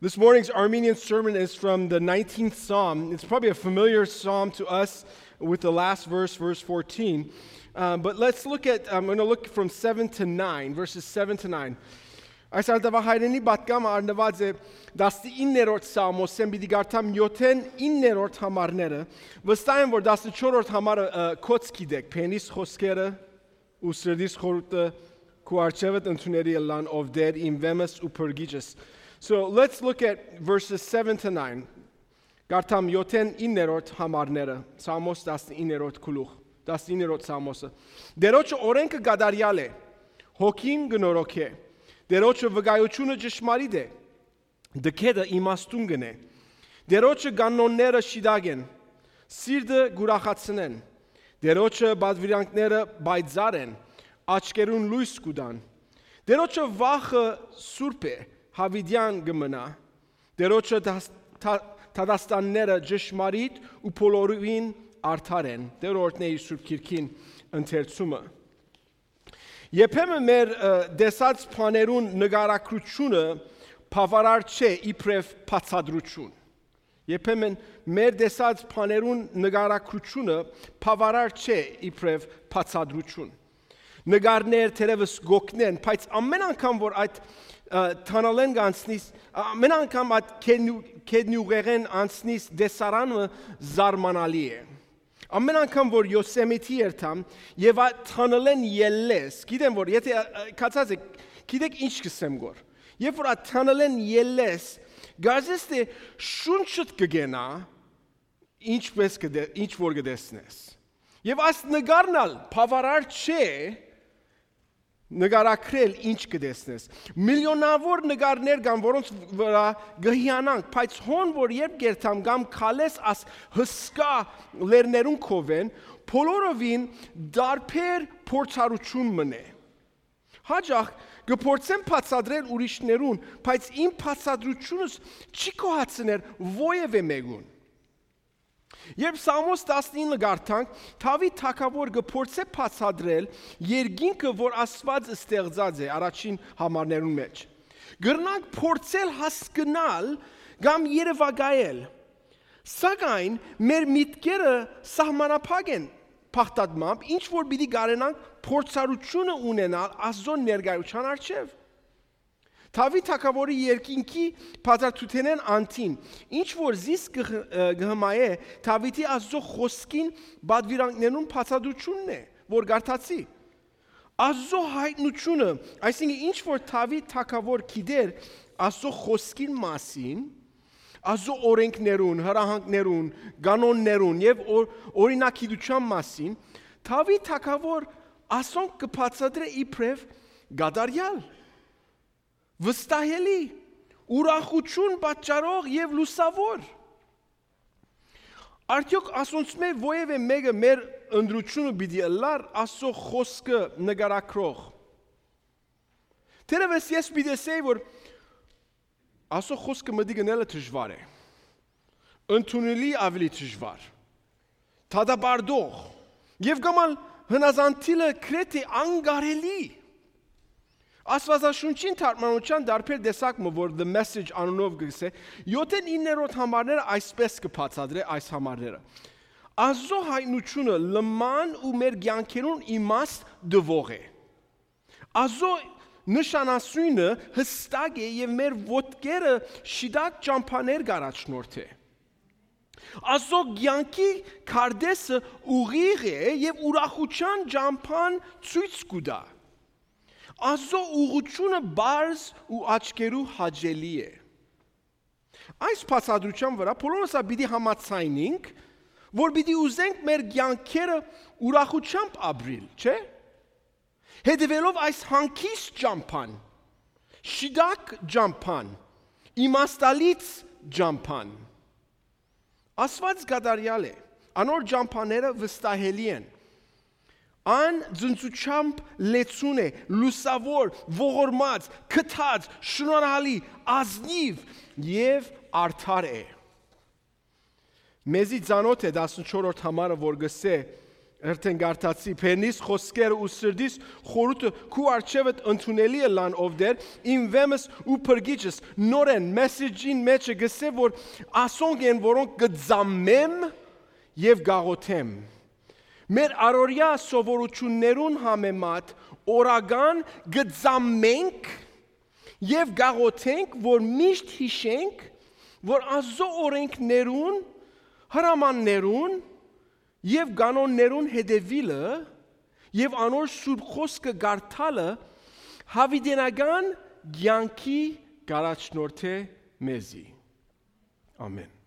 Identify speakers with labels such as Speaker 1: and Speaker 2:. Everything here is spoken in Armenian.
Speaker 1: This morning's Armenian sermon is from the 19th Psalm. It's probably a familiar psalm to us with the last verse, verse 14. But let's look at, I'm going to look from 7 to 9, verses 7 to 9. Այս արտավահայրենի պատգամը արնված է 19-րդ Սամոսեն պիտի գարտամ 7-9-րդ համարները վստահ եմ որ 14-րդ համարը կոց գիտեք փենիս խոսքերը ու սրդիս խորհուրդը քու արջևդ ընդուների լան ով դեր իմ վեմս ու փրկիչս. So let's look at verses 7 to 9. Գարտամ 7-9-րդ համարները Սամոս 19-րդ գլուխ 19-րդ Սամոսը. Դերոջը օրենքը գադարյալ է հոգին գնորոք է Դերոջը վկայությունը ճշմարիտ է դքեդը իմաստուն գնե Դերոջը կանոնները շիդագ են սիրտը գուրախացնեն Դերոջը բադվիրանքները բայձար են աչքերուն լույս կուտան Դերոջը վախը սուրբ է հավիդյան գմնա Դերոջը թադաստանները ճշմարիտ ու բոլորին արդար են Դերորդների սուրբ քիրքին ընթերցումը Երբեմն մեր դեսած բաներուն նկարագրությունը բավարար չէ իբրև բացատրություն Երբեմն մեր դեսած բաներուն նկարագրությունը բավարար չէ իբրև բացատրություն Նկարներ թերևս գոքնեն բայց ամեն անգամ որ այդ թանալեն գանցնից ամեն անգամ այդ կեդնյուղեղեն անցնից դեսարանը զարմանալի է Ամեն անգամ որ Յոսեմիթի երթամ եւ այդ թանալեն ելլես գիտեմ որ եթե կացած եք գիտեք ինչ կսեմ գոր երբ որ այդ թանալեն ելլես գազես թե շունչդ կգենա ինչպես ինչ որ կդեսնես եւ այս նկարնալ բավարար չէ նկարակրել ինչ կդեսնես միլիոնավոր նկարներ կան որոնց վրա գհյանանք բայց հոն որ երբ գերտամ կամ քալես աս հսկա լերներուն կովեն բոլորովին դարբեր փորձառություն մնե հաջող կփորձեմ բացատրել ուրիշներուն բայց իմ բացատրությունս չի կոհացներ ովևէ մեկուն Երբ Սամոս 19 գարտանք, Դավիթ թագավոր կփորձե բացատրել երկինքը, որ Աստված ստեղծած է առաջին համարներուն մեջ։ Գրնանք փորձել հասկանալ կամ երևակայել։ Սակայն մեր միտքերը սահմանափակ են փախտատմամբ, ինչ որ պիտի կարենանք փորձառությունը ունենալ Աստծո ներկայության առջև։ Դավիթ թագավորի երկինքի բացատրութենեն անտին ինչ որ զիս գհմայե Դավիթի Աստծո խոսքին բադվիրանքներուն բացատրությունն է որ գարտացի Աստծո հայտնությունը այսինքն ինչ որ Դավիթ թագավոր գիտեր Աստծո խոսքին մասին Աստծո օրենքներուն հրահանգներուն կանոններուն եւ օրինակիդության մասին Դավիթ թագավոր ասոնք կբացատրե իբրև գադարյալ վստահելի, ուրախություն պատճառող եւ լուսավոր։ Արդյոք ասոնց մեր ովևէ մեկը մեր ընդրությունը պիտի լար Աստծո խոսքը նկարագրող։ Թերևս ես պիտի ասեի որ Աստծո խոսքը մտի գնելը դժվար է։ Ընդունելի ավելի դժվար։ Թադաբարդող եւ գամալ հնազանդիլը քրեթե անգարելի։ Աստվածաշունչին թարգմանության դարբեր դեսակը որ the message անունով գսե 7-9-րդ համարները այսպես կբացատրե այս համարները Աստծո հայտնությունը լման ու մեր կյանքերուն իմաստ դվող է Աստծո նշանասույնը հստակ է եւ մեր ոտքերը շիդակ ճամփաներ գարաչնորդ է Աստծո կյանքի քարտեզը ուղիղ է եւ ուրախության ճամփան ցույց կուտա Աստծո ուղղությունը բարձ ու աչքերու հաճելի է Այս բացատրության վրա բոլորս պիտի համաձայնենք որ պիտի ուզենք մեր կյանքերը ուրախությամբ ապրել չէ Հետևելով այս հանգիստ ճամփան շիդակ ճամփան իմաստալից ճամփան Աստված գադարյալ է անոր ճամփաները վստահելի են Ան ձնծությամբ լեցուն է, լուսավոր, ողորմած, քթած, շնորհալի, ազնիվ եւ արդար է։ Մեզի ցանոթ է 14-րդ համարը որ գսե Երթեն գարտացի Փերնիս խոսքերը ու սրդիս խորհուրդը քու արչևդ ընդունելի է լան ով դեր իմ վեմս ու փրկիչս նորեն մեսեջին մեջը գսե որ ասոնք են որոնք գծամեմ եւ գաղոթեմ մեր առօրյա սովորություններուն համեմատ օրական գծամենք եւ գաղոթենք որ միշտ հիշենք որ ազո օրենքներուն հրամաններուն եւ կանոններուն հետևիլը եւ անոր սուրբ խոսքը գարթալը հավիտենական կյանքի գարաչնորթե մեզի ամեն